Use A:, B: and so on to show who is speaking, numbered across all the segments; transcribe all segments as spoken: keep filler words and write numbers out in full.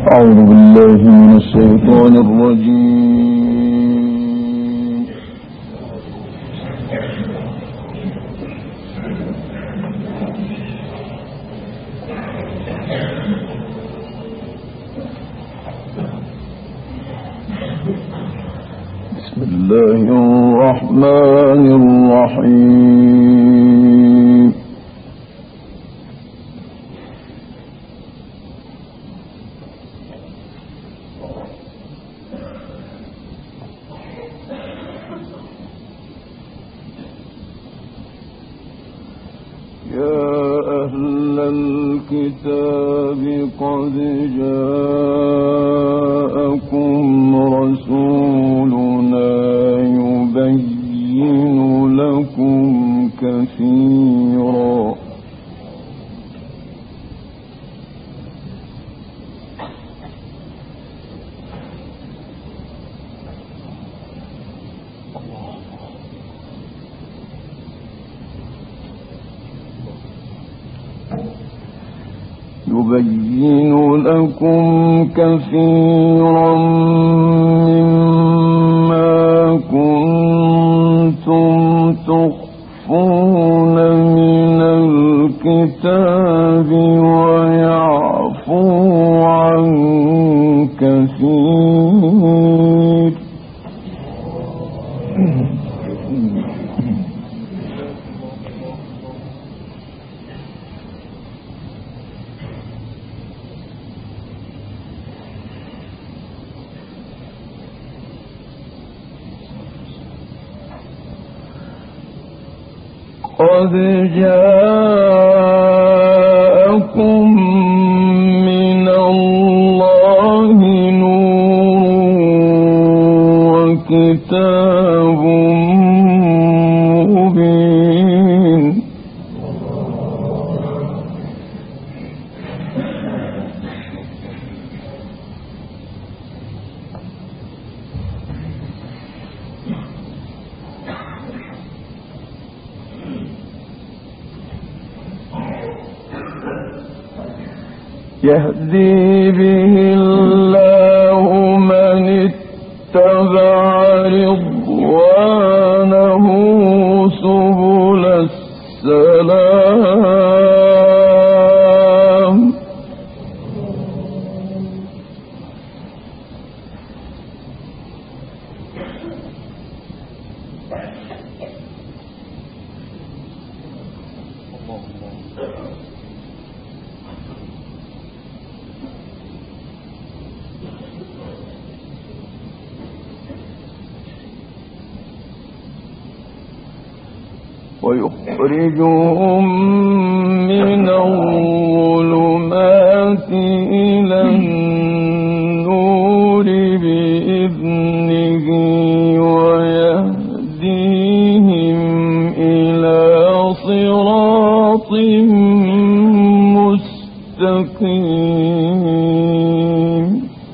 A: أعوذ بالله من الشيطان الرجيم. بسم الله الرحمن الرحيم. الكتاب قد جاءكم رسولنا يبين لكم كثيرا يبين لكم كثيرا مما كنتم تخفون من الكتاب ويعفو عن كثير. قد جاءكم من الله نور وكتاب مبين. يهدي به الله من اتبع رضوانه سبل السلام. ويخرجهم من الظلمات إلى النور بإذنه ويهديهم إلى صراط مستقيم.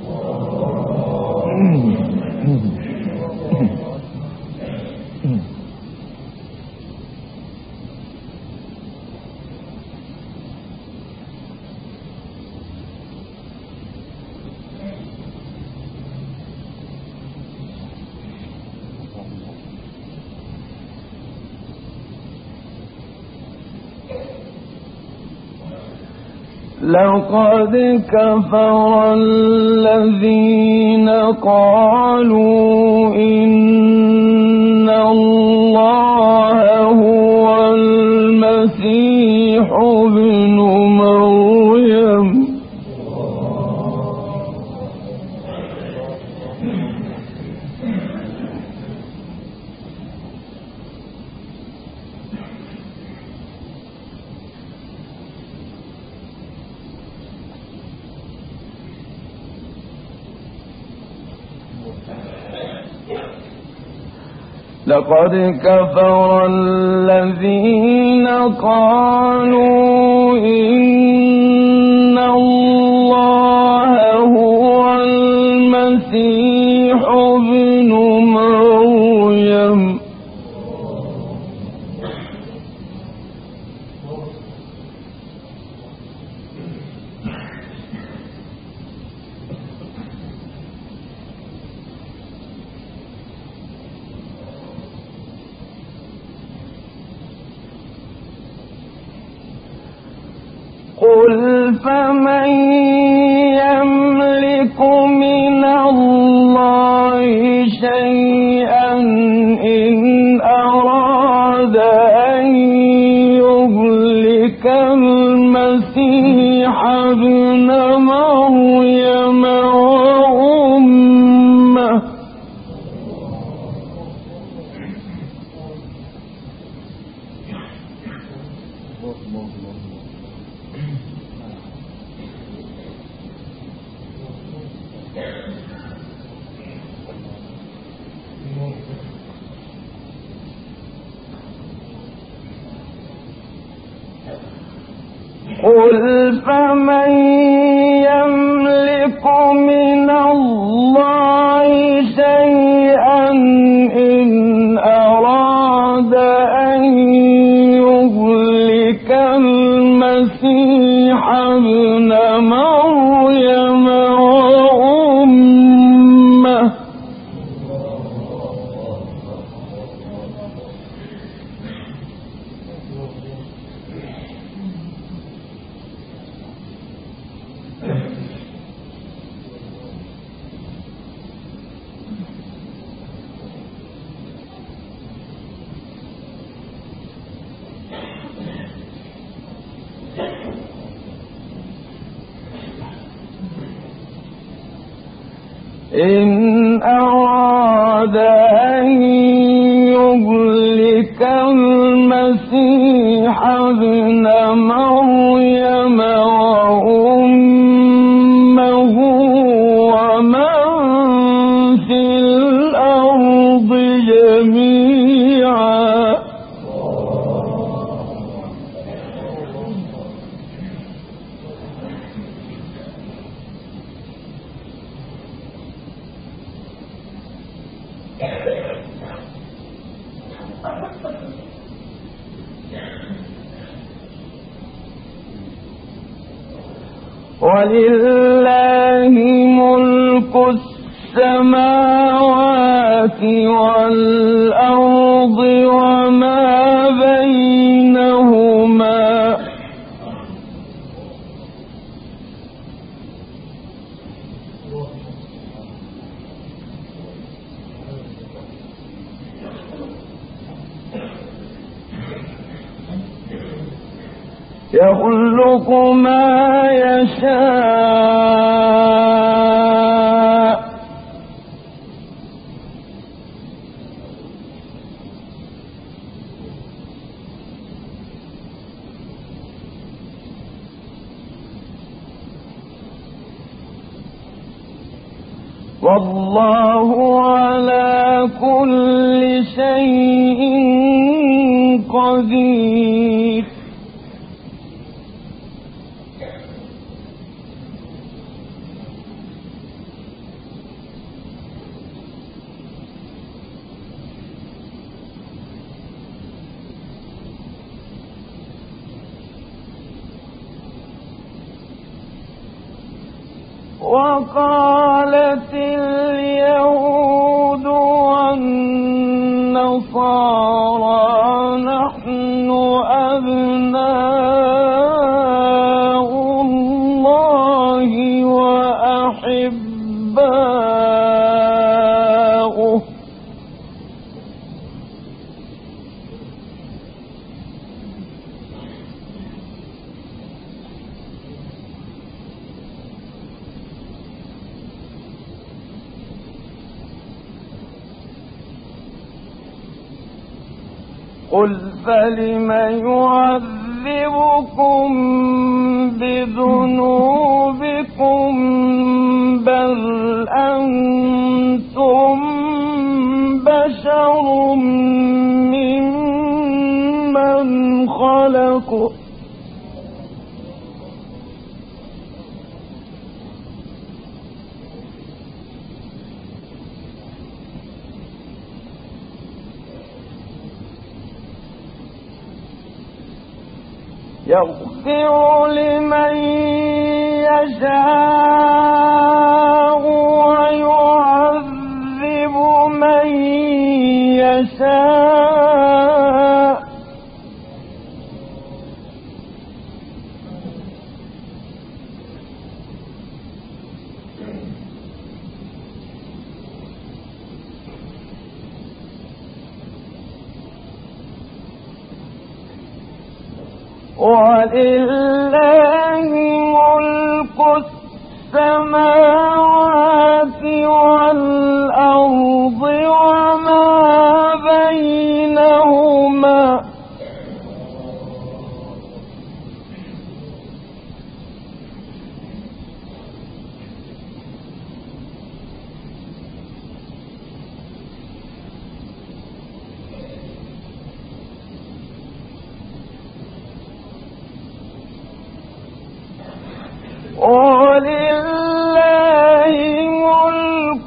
A: لقد كفر الذين قالوا إن الله هو المسيح ابن مريم لقد كفر الذين قالوا إن الله هو المسيح ابن مريم فمن يملك من الله شيئا إن أراد أن يهلك المسيح ابن مريم وأمه قل فمن يملك من الله شيئا إن أراد أن يهلك المسيح ابن مريم وأمه إن أراد أن يهلك المسيح ابن مريم وأمه ومن في الأرض جميعا ولله ملك السماوات والأرض وما بينهما يخلق ما يشاء والله على كل شيء قدير وقالت اليهود والنصارى نحن أبناء الله وأحباؤه قل فلم يعذبكم بذنوبكم بل أنتم بشر ممن خلق يغفر لمن يشاء ويعذب من يشاء ولله ملك السماوات والأرض وما بينهما ولله ملك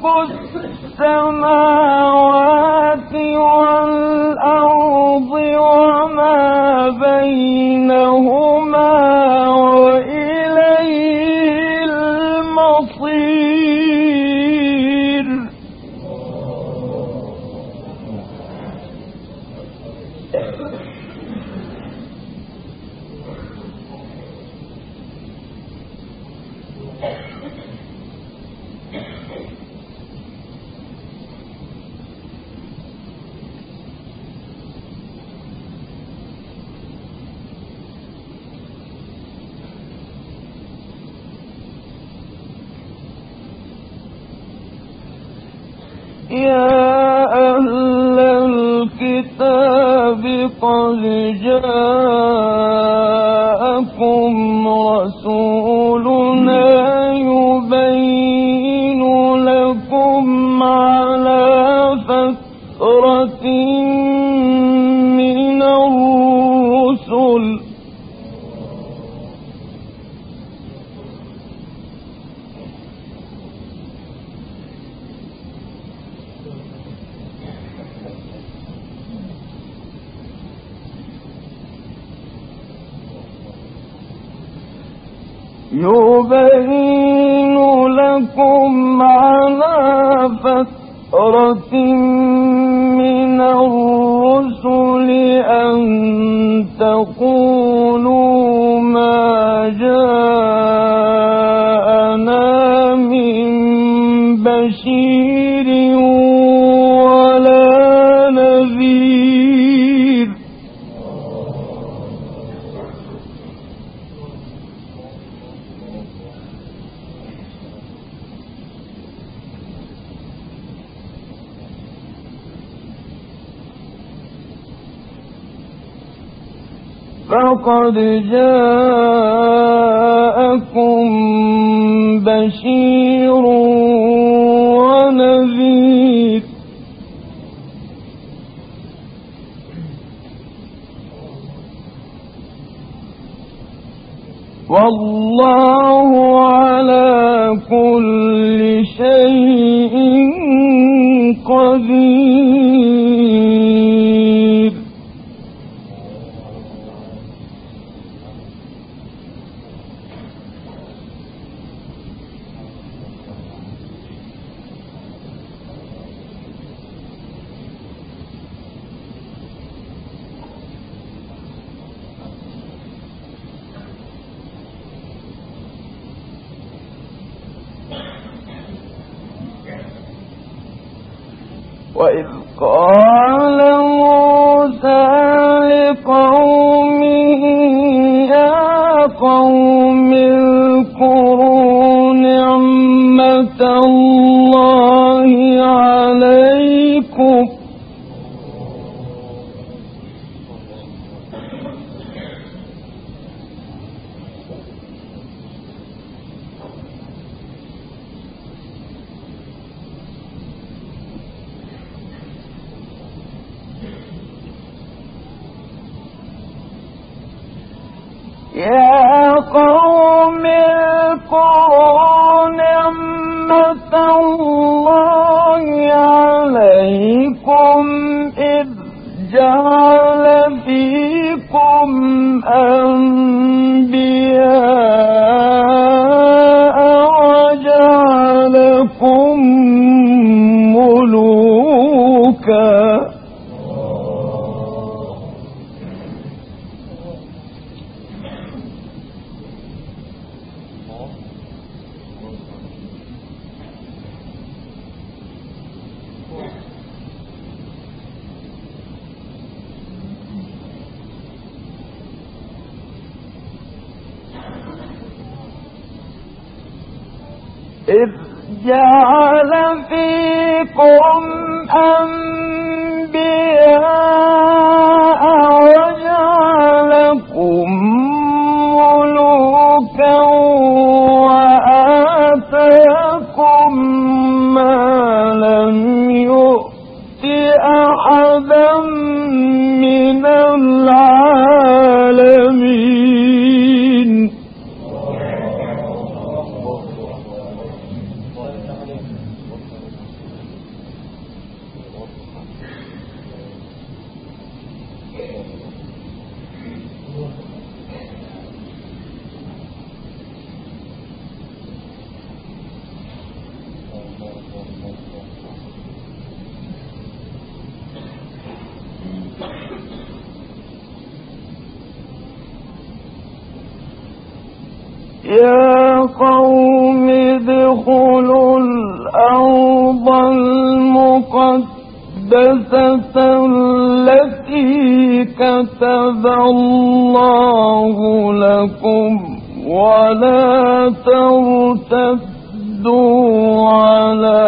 A: السماوات والأرض وما بينهما وإليه المصير. يا أهل الكتاب قد جاءكم رسولنا يبين لكم على فترة من الرسل يبين لكم على فترة من الرسل أن تقولوا ما جاءنا من بشير ولا نذير. فقد جاءكم بشير ونذير والله على كل شيء قدير. وإذ قال موسى لقومه يا قوم اذكروا نعمة الله عليكم يا قوم اذكروا نعمة الله عليكم إذ جعل فيكم أنبياء وجعلكم ملوكا إذ جعل فيكم أنبياء وجعلكم ملوكا وآتاكم ما لم يؤت أحدا من العالمين. يا قوم ادخلوا الأرض المقدسة التي كتب الله لكم ولا ترتدوا على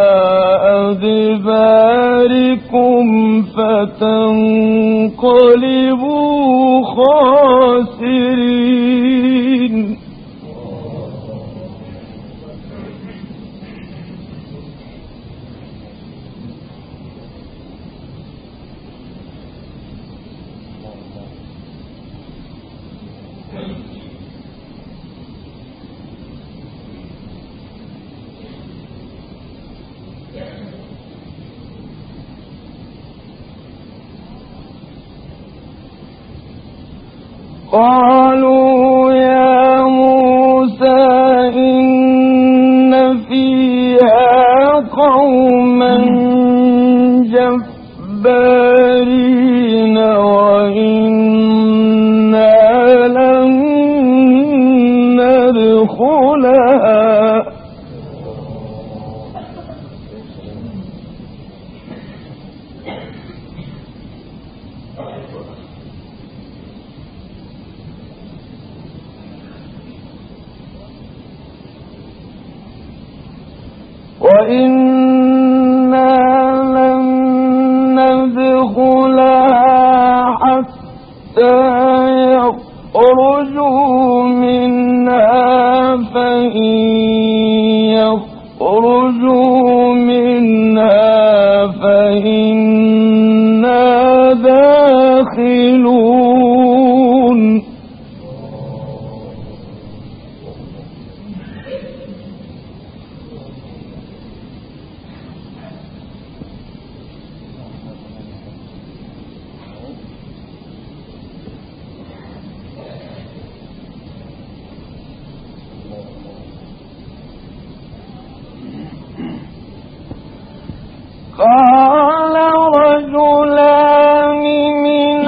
A: أدباركم فتنقلبوا خاسرين. قالوا يا موسى إن فيها قوما جبارين وإنا لن ندخلها وإنا لن ندخلها حتى يخرجوا منها فإن يخرجوا منها فإنا داخلون. قال رجلان من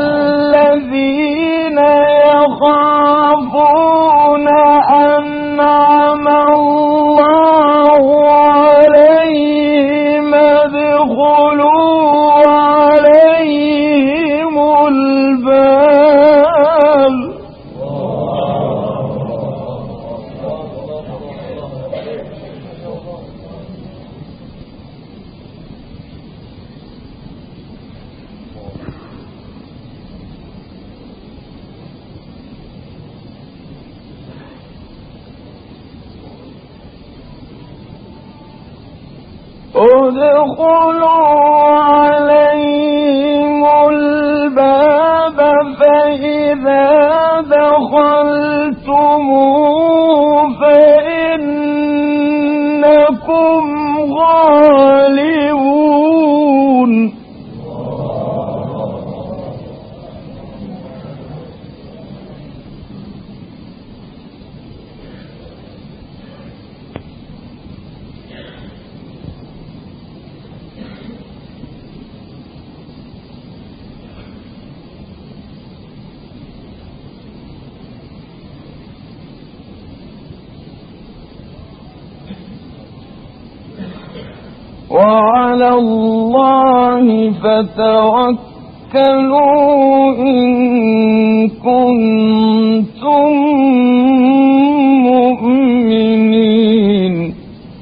A: الذين يخافون أنعم الله عليهم ادخلوا عليهم الباب ادخلوا عليهم الباب فإذا دخلتموه فإنكم غالبون. وعلى الله فتوكلوا إن كنتم مؤمنين.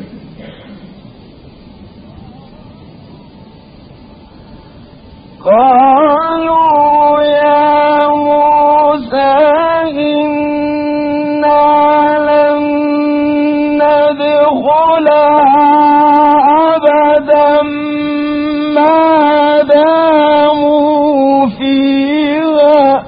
A: قالوا يا موسى إنا لن ندخلها أبدا ما داموا فيها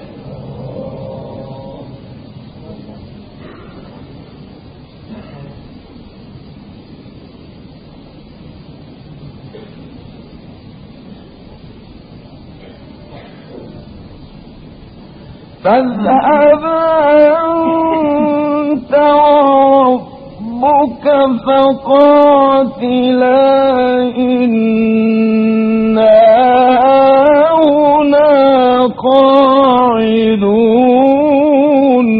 A: فاذهب أنت وربك فقاتلا إنا هنا قاعدون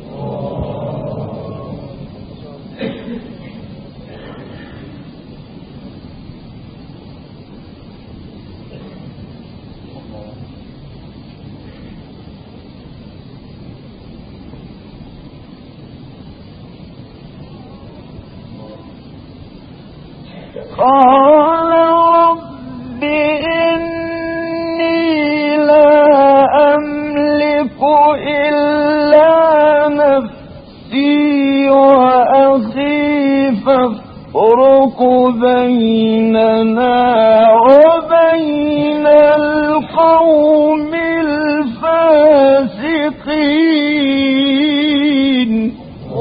A: قال رب إني لا أملك إلا نفسي وأخي فافرق بيننا وبين القوم الفاسقين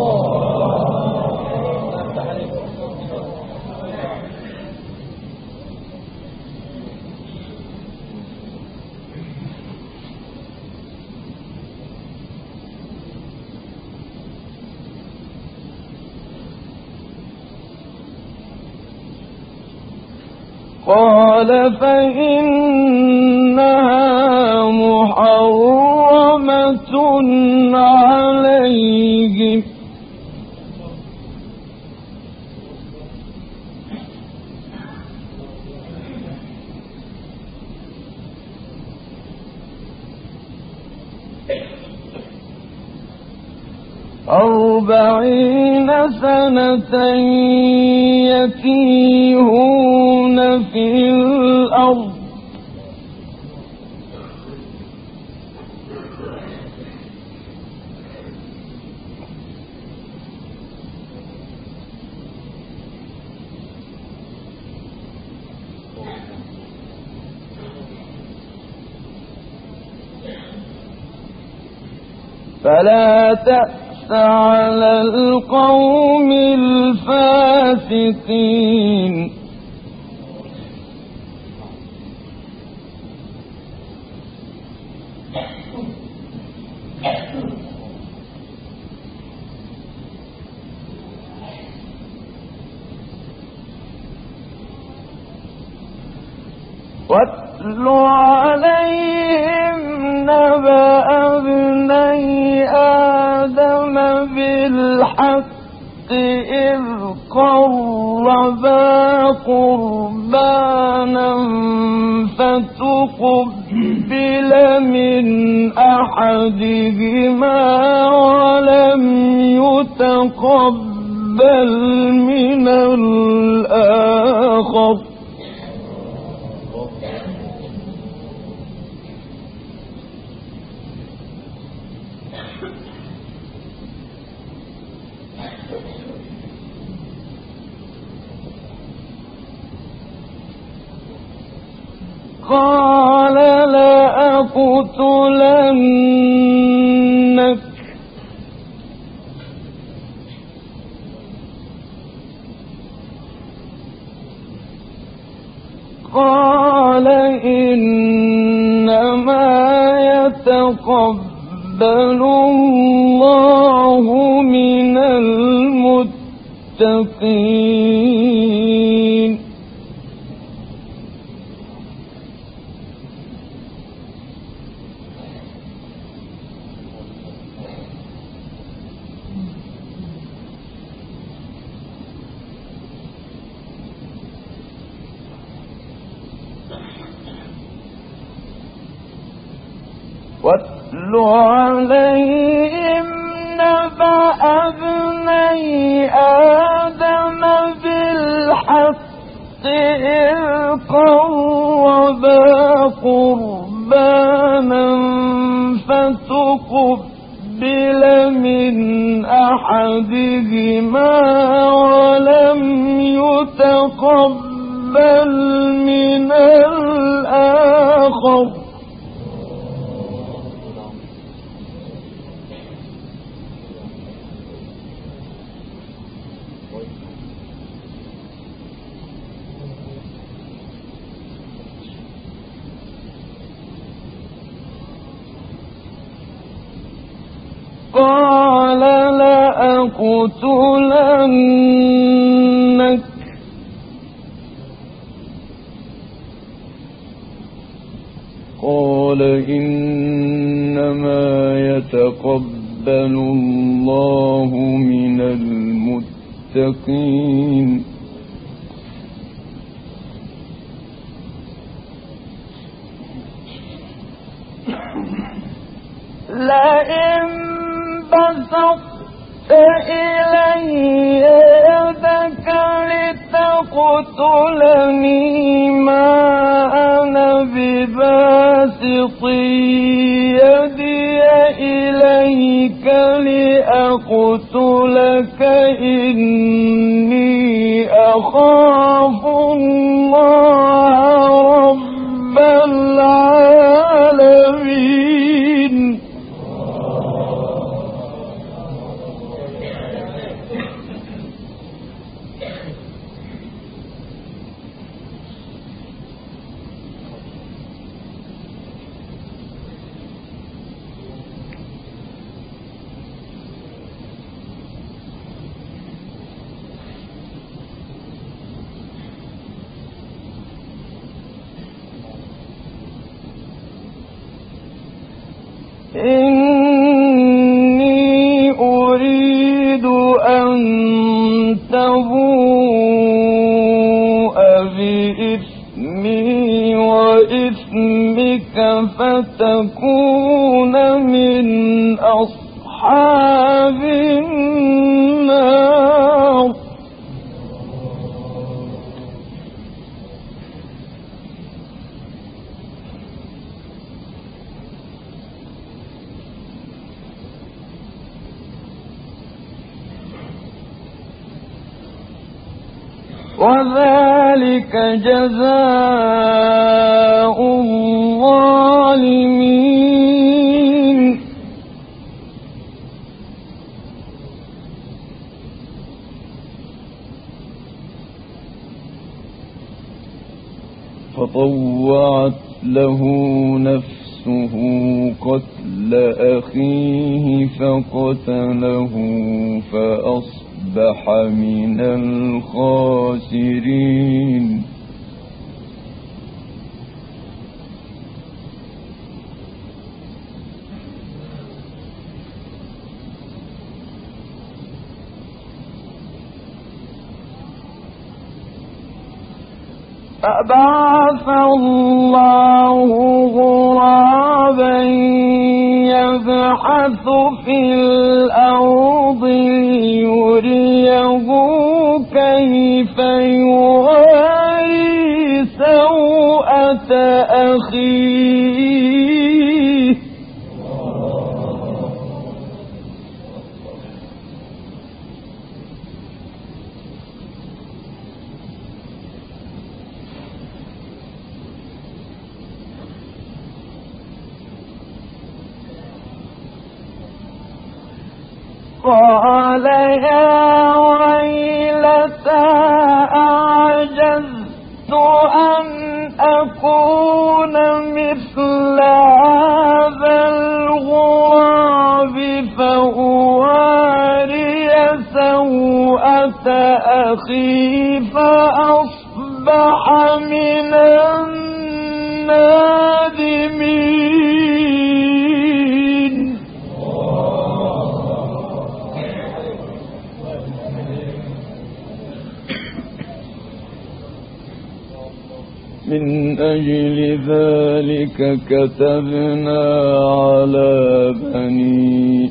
A: قال فإنها محرمة عليهم أربعين سنة يتيهون في الأرض فلا تأس على القوم الفاسقين واتل عليهم نبأ ابني آدم بالحق إذ قربا قربانا فتقبل من أحدهما ولم يتقبل من الآخر قال لأقتلنك قال إنما يتقبل الله من المتقين واتل عليهم نبأ ابني آدم أحدهما ولم يتقبل من الآخر قال لأقتلنك قال إنما يتقبل الله من المتقين لئن بسطت إلي يدك لتقتلني ما أنا بباسط يدي إليك لأقتلك إني أخاف الله رب العالمين إني أريد أن تبوء بإثمي وإثمك فتكون من أصحاب النار وذلك جزاء الظالمين فطوعت له نفسه قتل أخيه فقتله فأصبح من الخاسرين فبعث الله غرابا يبحث في الأرض ليريه كيف يواري سوءة أخيه قال يا ويلتى أعجزت أن أكون مثل هذا الغراب فأواري سوءة أخي فأصبح من النادمين من أجل ذلك كتبنا على بني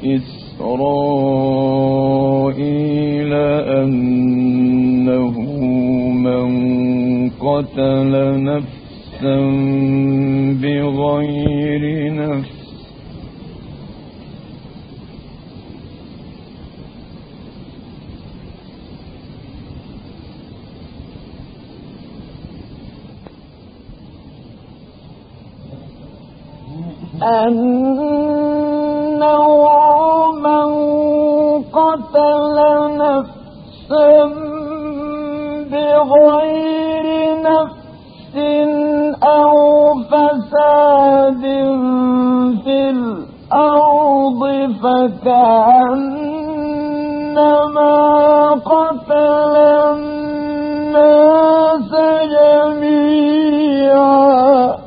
A: إسرائيل أنه من قتل نفسا بغير نفس
B: أنه من قتل نفسا بغير نفس أو فساد في الأرض فكأنما قتل الناس جميعا.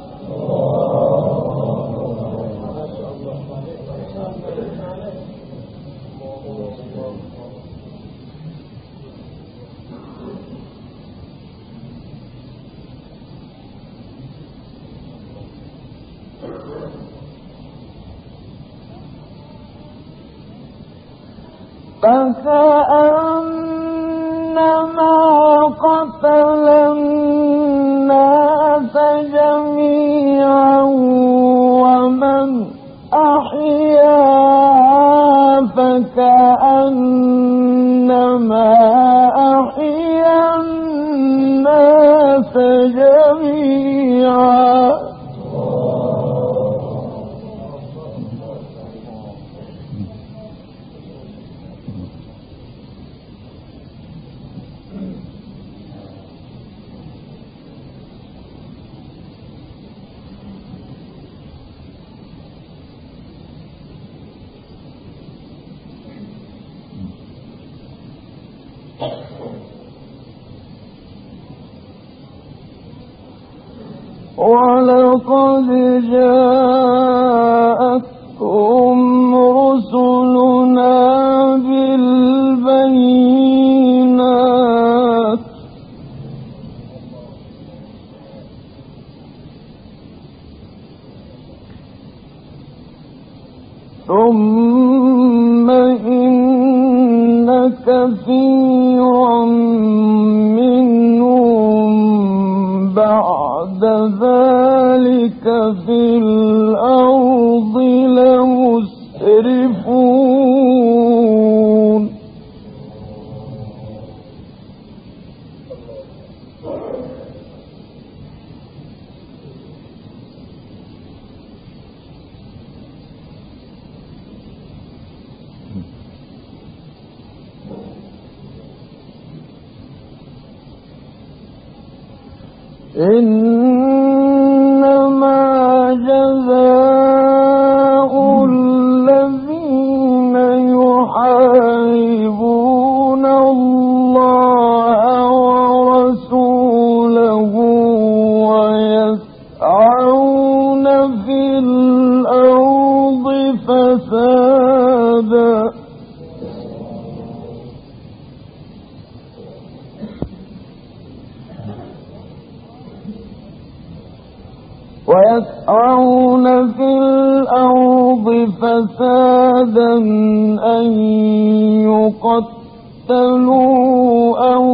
B: فكأنما قتل الناس جميعا ومن أحياها فكأنما أحيا الناس جميعا. ولقد جاءتهم رسلنا بالبينات ثم إن كثيرا منهم بعد ذلك في الأرض لمسرفون. إنما جزاء الذين يحاربون الله ورسوله ويسعون في الأرض فسادا ويسعون في الأرض فسادا أن يقتلوا أو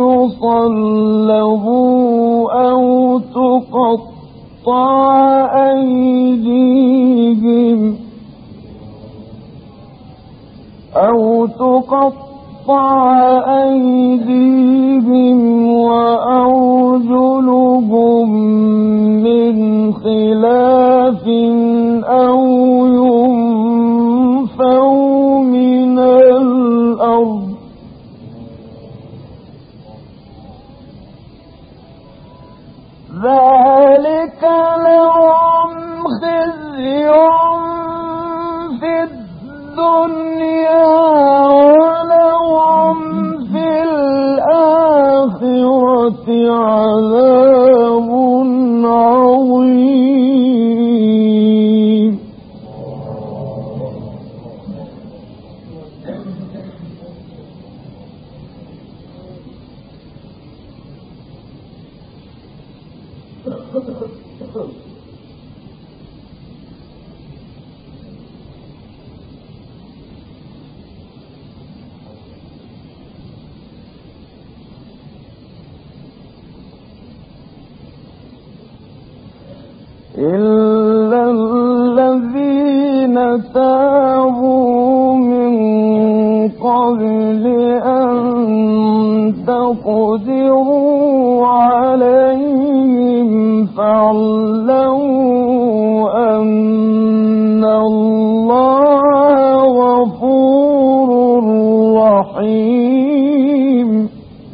B: يصلبوا أو تقطع أيديهم أو تقطع أيديهم وأرجلهم من خلاف أو ينفوا من الأرض ذلك لهم خزي في الدنيا ولهم في الآخرة عذاب عظيم. إلا الذين تابوا من قبل أن تقدروا عليهم فاعلموا الجحيم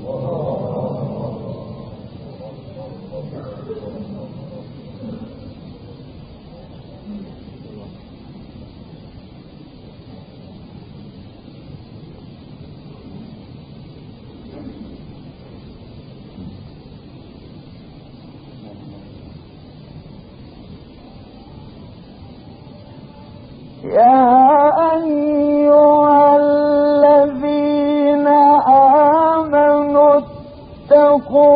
B: يا أيها الذين آمنوا اتقوا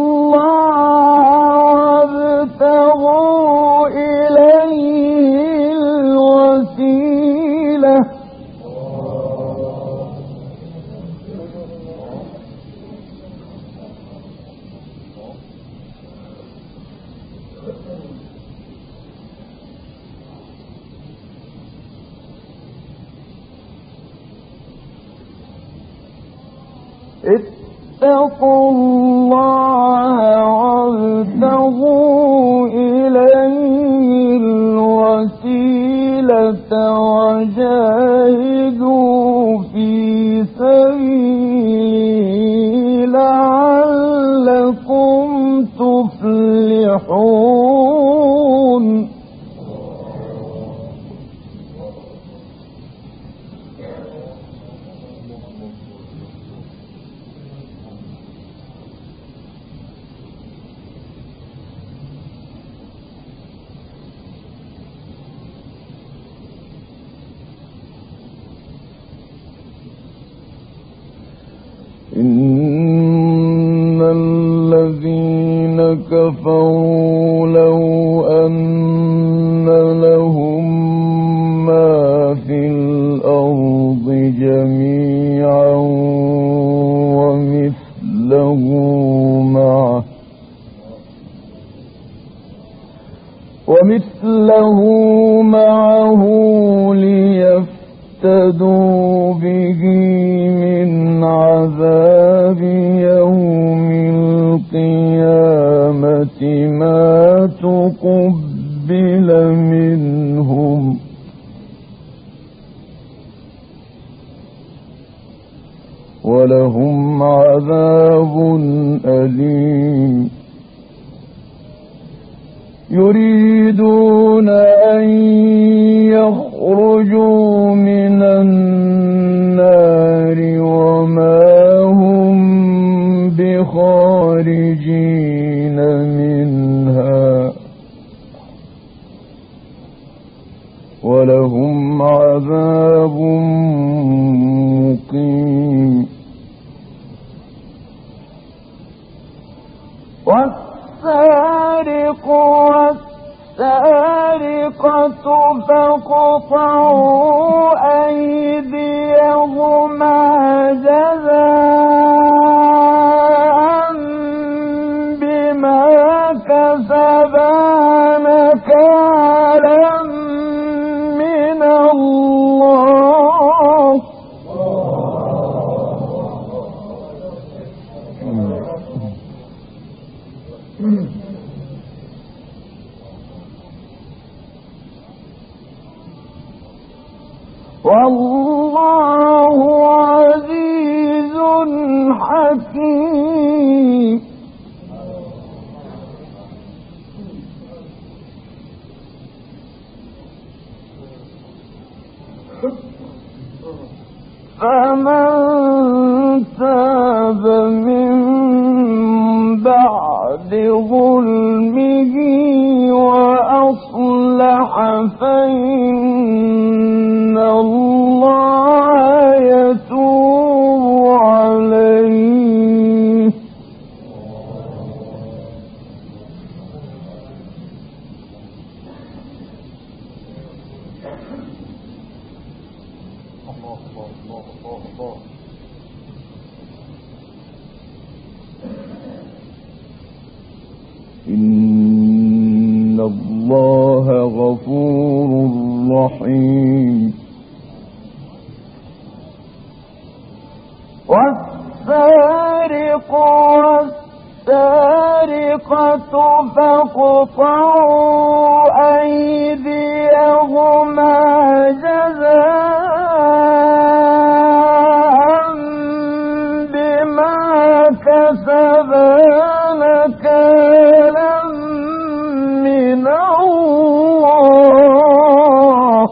B: الله وابتغوا إليه الوسيلة اتقوا الله وابتغوا إليه الوسيلة وجاهدوا في سبيله لعلكم تفلحون إن الذين كفروا لو أن لهم ما في الأرض جميعا ومثله معه ومثله معه ليفتدوا به من عذاب يوم القيامة ما تقبل منهم ولهم عذاب أليم يريدون أن يخرجوا من النار وما هم بخارجين منها ولهم عذاب مقيم والسارق والسارقة فاقطعوا أيديهما جزاء بما كسبا نكالا من الله والله عزيز حكيم فمن تاب من بعد ظلمه وأصلح فإن الله يتوب عليه إن الله غفور رحيم والسارق والسارقة فاقطعوا أيديهما جزاء كسبا نكالا من الله.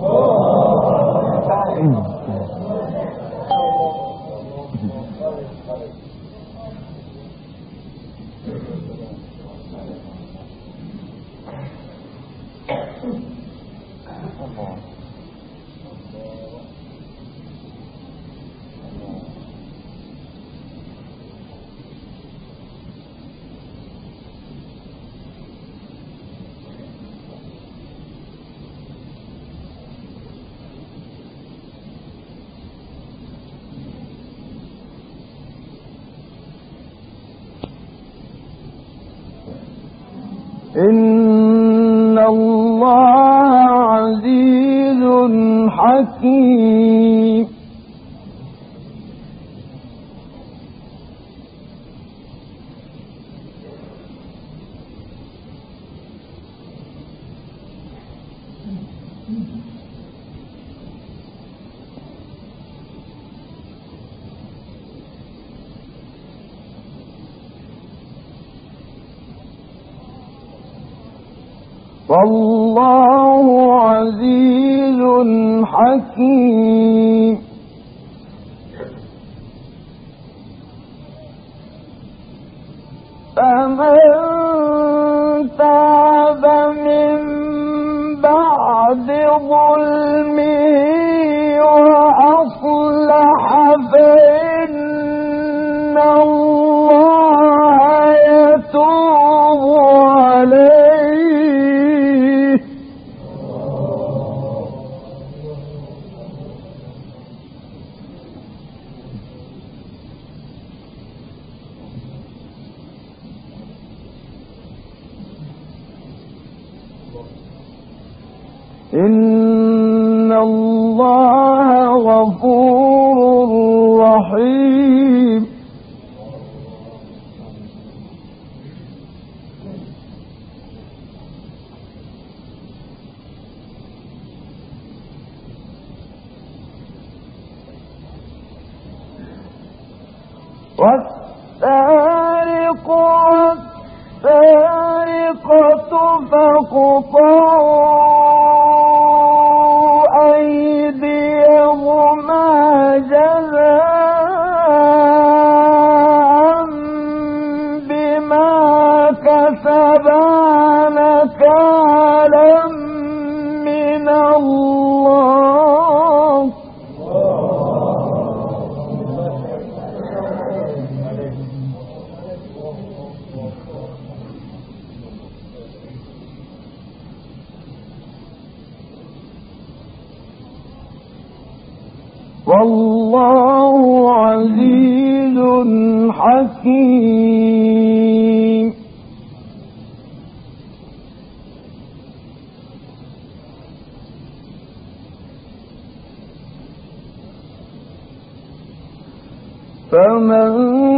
B: إن الله عزيز حكيم. والله عزيز حكيم. فمن تاب من بعد ظلمه وأصلح فإن الله يتوب عليه. إن الله غفور رحيم. والسارق والسارقة فاقطعوا أيديهما جزاء بما كسبا نكالا من الله. والله عزيز حكيم. فمن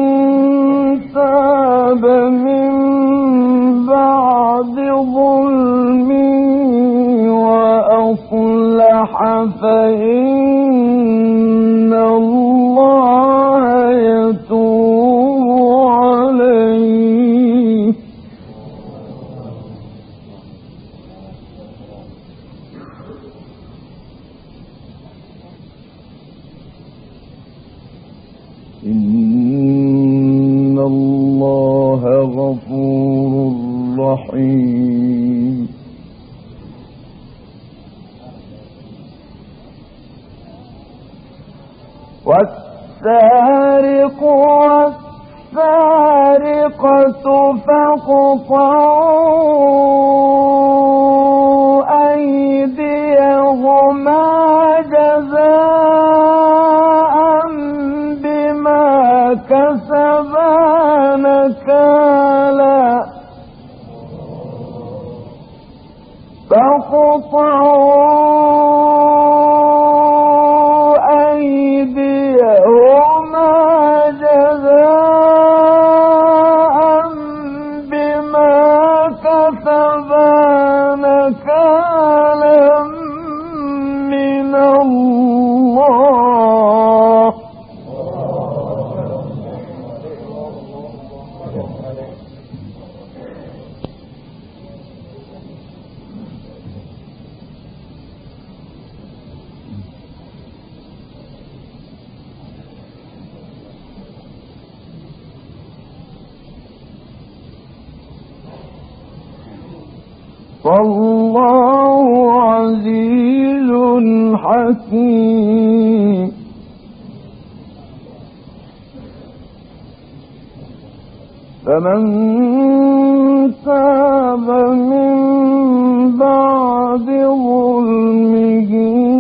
B: تاب من بعد ظلمه وأصلح فإن الله يتوب عليه. إن الله غفور رحيم. والسارق والسارقة فاقطعوا أيديهما جزاء بما كسبا نكالا فاقطعوا أيديهما جزاء بما كسبا نكالا من الله. فالله عزيز حكيم. فمن تاب من بعد ظلمه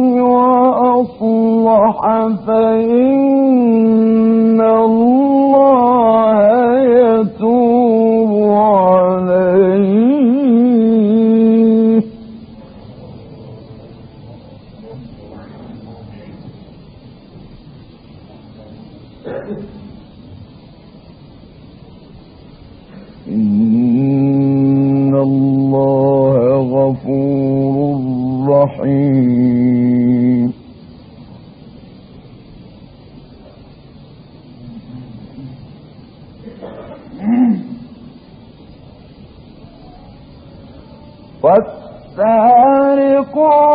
B: وأصلح فإن الله يتوب عليه. إن الله غفور رحيم. والسارق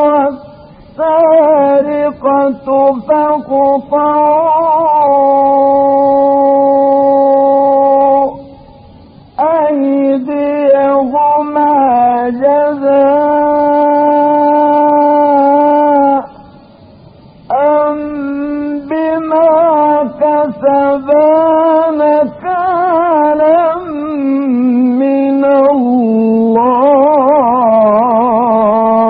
B: والسارقة فاقطعوا أيديهما جزاء بما كسبا نكالا من الله.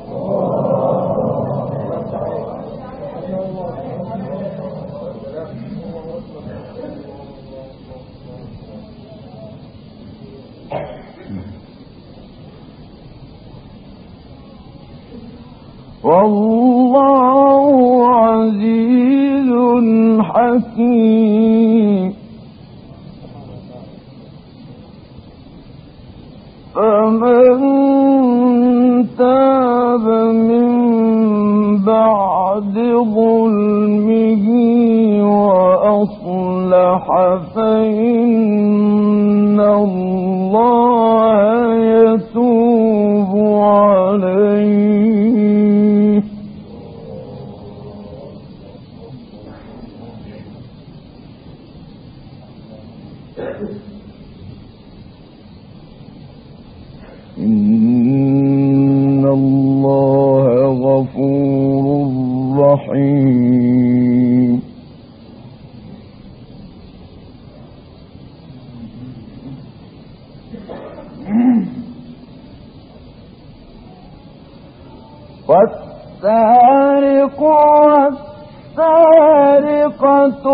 B: والله عزيز حكيم. فمن تاب من بعد ظلمه وأصلح فإن الله يتوب عليه. إن الله غفور رحيم. والسارق والسارقة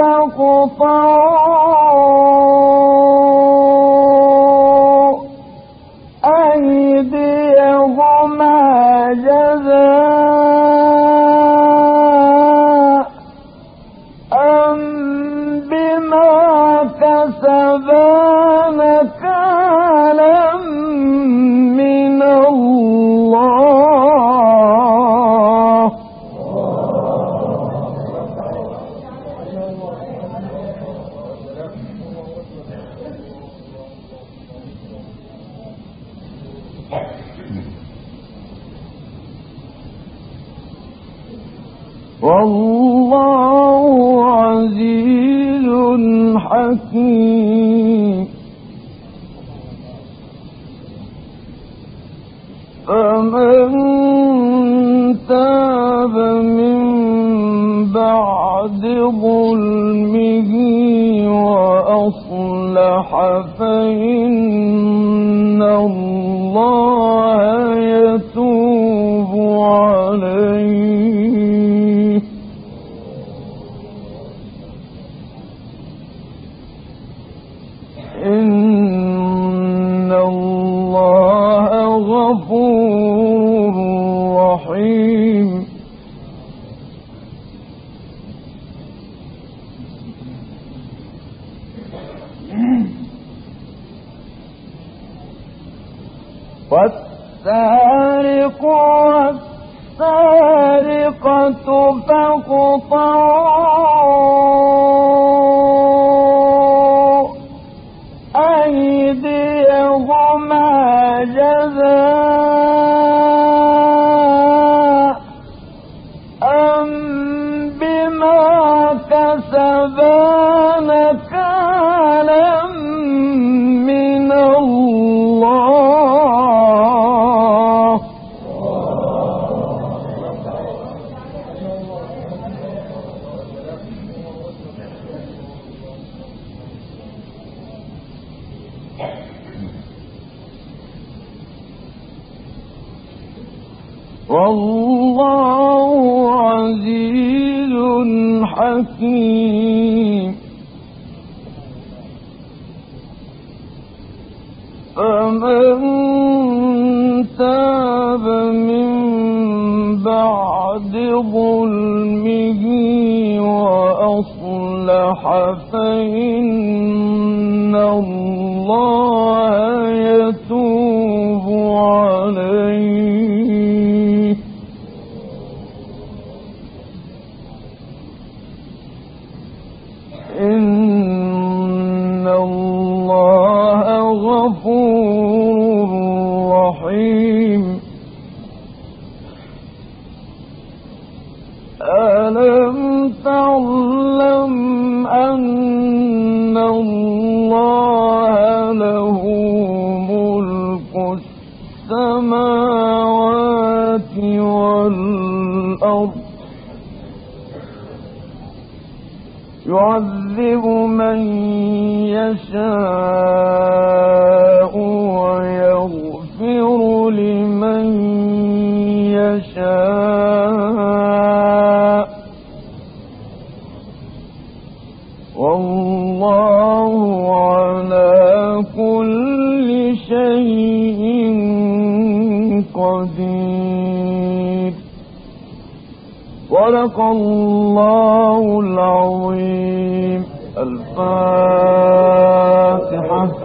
B: فاقطعوا أيديهما جزاء بما كسبا نكالا من الله. والله عزيز حكيم. فمن تاب من بعد ظلمه وأصلح فإن الله يتوب عليه. إن الله غفور رحيم. والسارق والسارقة فاقطعوا أيديهما جزاء بما كسبا نكالا من الله. والله عزيز حكيم فمن تاب من بعد ظلمه وأصلح فإن الله يتوب عليه إن الله غفور رحيم ألم تعلم أن الله له ملك السماوات والأرض يعذب من يشاء ويغفر لمن يشاء والله على كل شيء قدير صدق الله العظيم. الفاتحة.